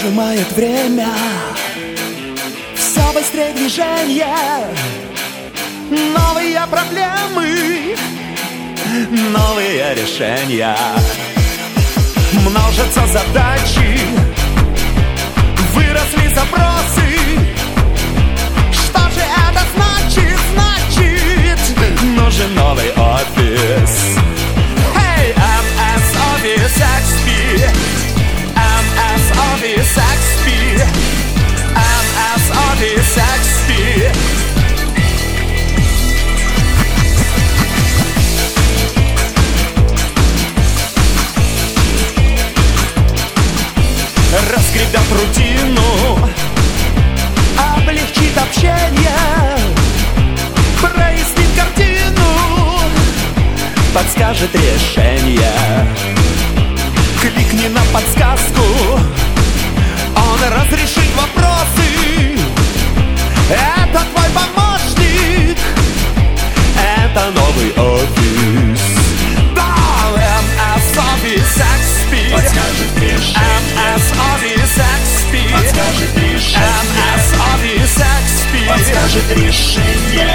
сжимает время. Все быстрее движение, новые проблемы, новые решения. Множатся задачи, выросли запросы. Что же это значит? Значит, нужен новый офис. Hey, MS Office XP, MS Office XP, MS Office XP. Раскрепят рутину, облегчит общение, прояснит картину, подскажет решение. Кликни на подсказку, он разрешит вопросы. Это твой помощник, это новый офис. Да, MS Office XP подскажет решение. MS Office XP подскажет решение. MS Office XP подскажет решение.